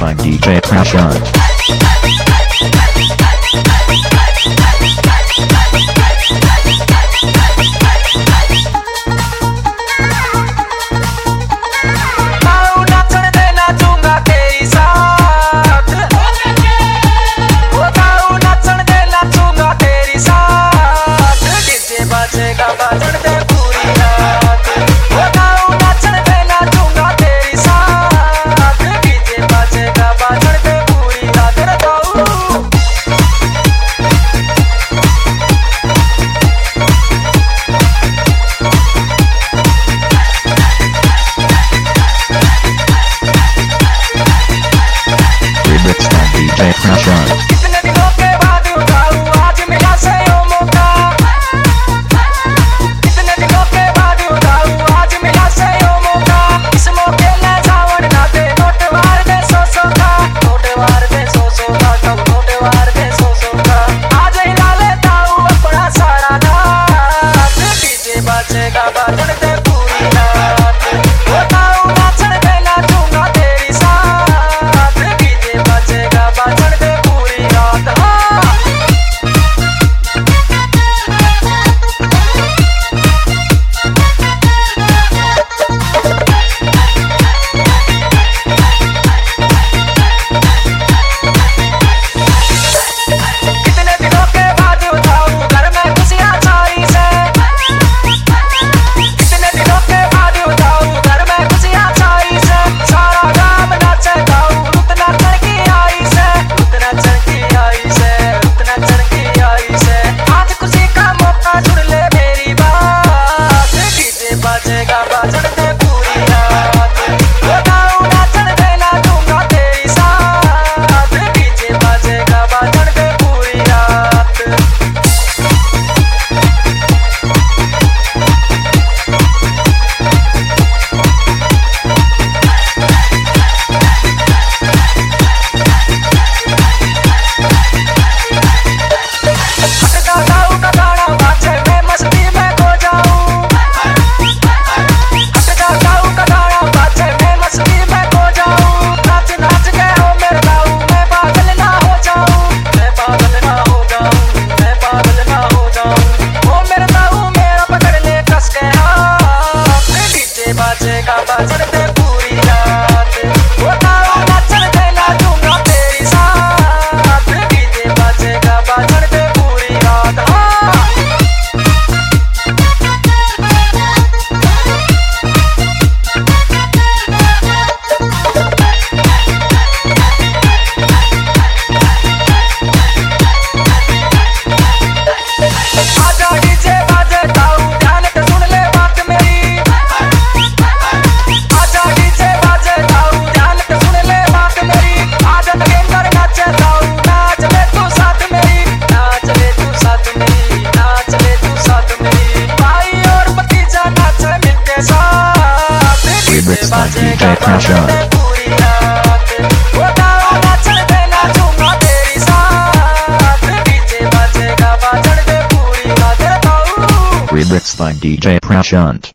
by DJ Prashant. कितने दिनों के बाद उठाऊं आज मिला से ओ मौका। कितने दिनों के बाद उठाऊं आज मिला से ओ मौका। इस मौके ले जावन ना दे नोट वार दे सौ का। नोट वार दे सौ का कब नोट वार दे सौ का। आज हिला लेता हूँ अपना सारा नाच। डीजे बाजेगा बाजन दे पूरी रात। बताऊं नाचन दे नाचूंगा तेरी साथ। डीजे बाजेगा बाजन दे पूरी रात। कितने दिनों के बाद उठाऊं घर में खुशियां छाई से। कितने दिनों के बाद उठाऊं घर में खुशियां छाई से। सारा गांव नाचे गाऊं रुत नाचन की आई से। रुत नाचन की आई से। रुत नाचन की आई से। आज खुशी का मौका सुन ले मेरी बात। डीजे बाजेगा बाजन दे पूरी रात। बताऊं नाचन दे नाचूंगा तेरी साथ। डीजे बाजेगा बाजन दे पूरी रात। हटका गाऊं का गाना बाजे मैं मस्ती में खो जाऊं। हटका गाऊं का गाना बाजे मैं मस्ती में खो जाऊं। नाच नाच के हो मेरे गाऊं मैं पागल ना हो जाऊं। मैं पागल ना हो जाऊं। मैं पागल ना हो जाऊं। ओ मेरे गाऊं मेरा पकड़ ले कस के हाथ। डीजे बाजेगा बाजन दे पूरी रात। ओ गाऊं नाचन दे नाचूंगा तेरी साथ। डीजे बाजेगा बाजन दे पूरी रात। आजा डीजे बाजे गाऊं ध्यान से सुन ले बात मेरी। आजा डीजे बाजे गाऊं ध्यान से सुन ले बात मेरी। आजा नगेंद्र नाचे गाऊं नाच ले तू साथ मेरी। नाच ले तू साथ मेरी। नाच ले तू साथ मेरी। भाई और भतीजा नाचे मिलके साथ। डीजे बाजेगा बाजन दे पूरी रात। वो गाऊं नाचन दे नाचूंगा तेरी साथ। डीजे बाजेगा बाजन दे पूरी रात। Remix by DJ Prashant.